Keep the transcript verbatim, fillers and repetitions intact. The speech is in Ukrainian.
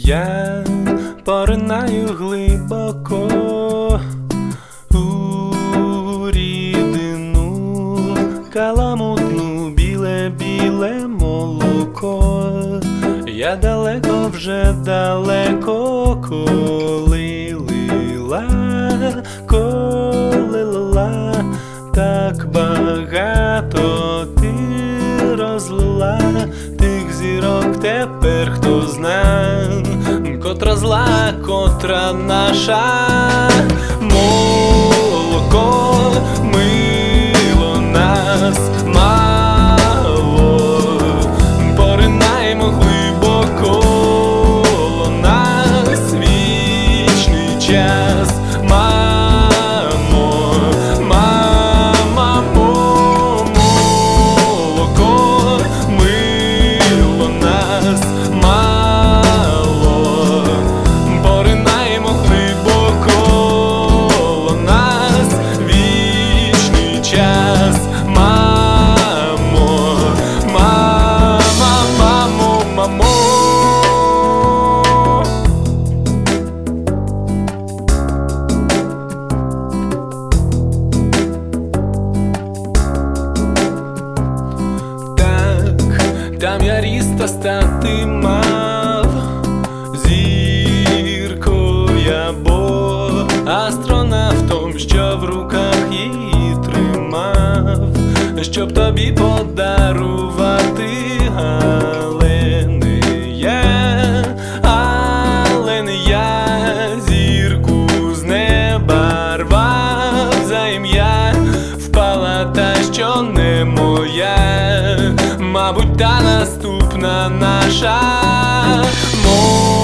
Я поринаю глибоко у рідину каламутну, біле-біле молоко. Я далеко, вже далеко, коли лила, коли лила, так багато ти розлила тих зірок. Тепер хто зна, котра зла, котра наша. Молоко мило нас мало, поринаймо глибоко, нас вічний час. Мамо, мама, молоко мило нас мало, поринаймо глибоко, нас вічний час. Мамо, мама, мамо, мамо. Там я ріста стати мав, зіркою або астронавтом, що в руках її тримав, щоб тобі подарувати. Але не я, але не я зірку з неба рвав за ім'я, впала та, що не моя, мабуть, та наступна наша.